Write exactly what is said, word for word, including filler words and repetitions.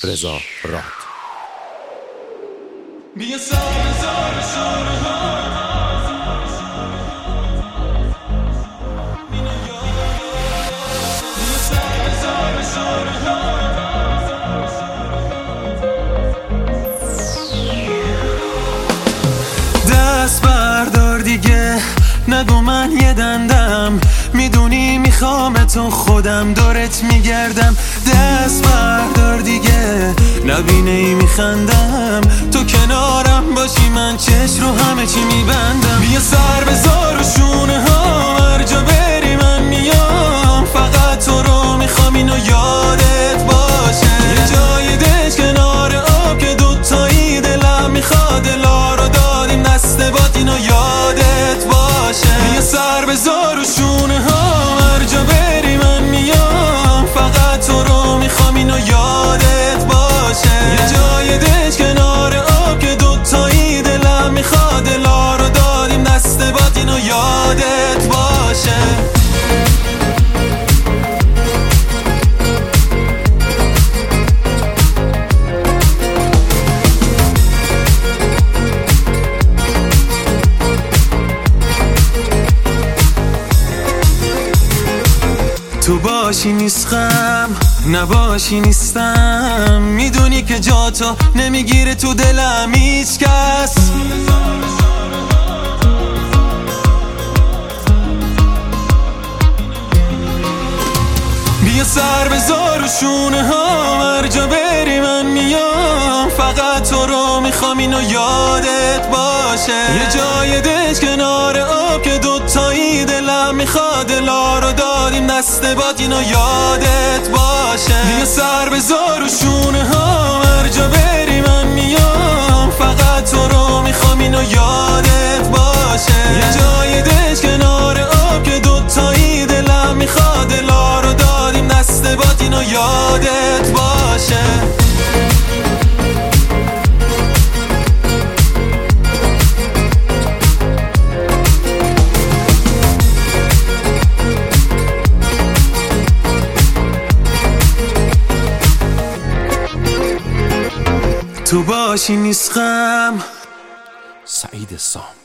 رضا راد. بیا سر زار شاره ها بیا سر زار شاره ها دست بردار دیگه، نگو من یه دندم، میدونی میخوام تو خودم دورت میگردم. دست بردار دیگه، نبینه ای میخندم، تو کنارم باشی من چش رو همه چی میبندم. بیا سر بذار و شونه ها، هر جا بری من میام، فقط تو رو میخوام اینو یادت باشه. یه جای دش کنار آب که دوتایی دلم میخواد، دلا رو دادیم دست باد اینو یادت باشه. بیا سر بذار و شونه ها، هر جا بری من میام، فقط تو رو میخوام اینو یادت باشه. یه جای دش کنار آب که دوتایی دلم میخواد، دلا رو دادیم دست باد اینو یادت باشه. تو باشی نیستم، نباشی نیستم، میدونی که جا تو نمیگیره تو دلم هیچ کس. بیا سر بذار و شونه ها، هر جا بری من میام، فقط تو رو میخوام اینو یادت باشه. یه جای دش کنار آب که دوتایی دلم میخواد، دلا رو دادیم دست باد اینو یادت باشه. بیا سر بذار و شونه ها، هر جا بری من میام، فقط تو رو میخوام اینو یادت باشه. یه جای دش کنار آب که دوتایی دلم میخواد، دلا رو دادیم دست باد اینو یادت باشه. تو باشی نیست غم. سعید سام.